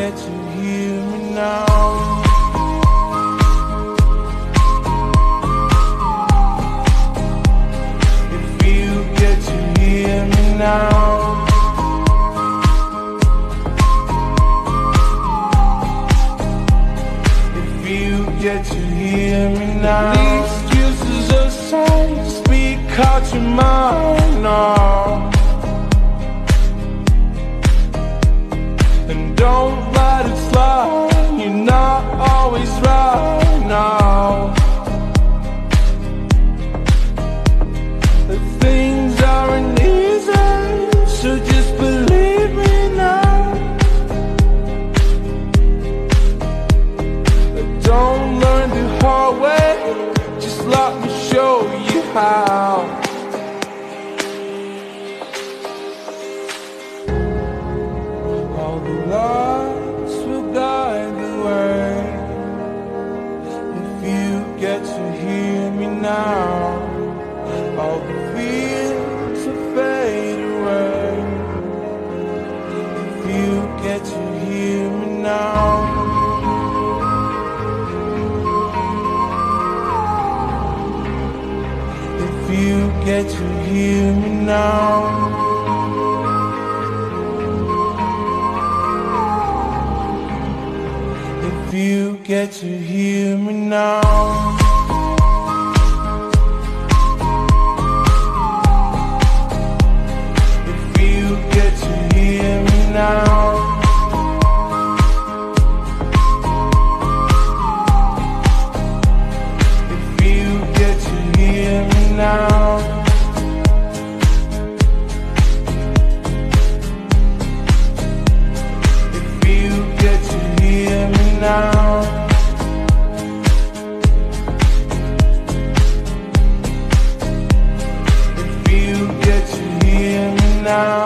get to hear me now. If you get to hear me now. If you get to hear me now. These excuses aside, speak out your mind now. And don't let it slide, you're not always right now. The things aren't easy, so just believe me now. Don't learn the hard way, just let me show you how. All the lights will guide the way. If you get to hear me now, all the fears will fade away. If you get to hear me now. If you get to hear me now. If you get to hear me now. If you get to hear me now. If you get to hear me now. If you get to hear me now. If you get to hear me now.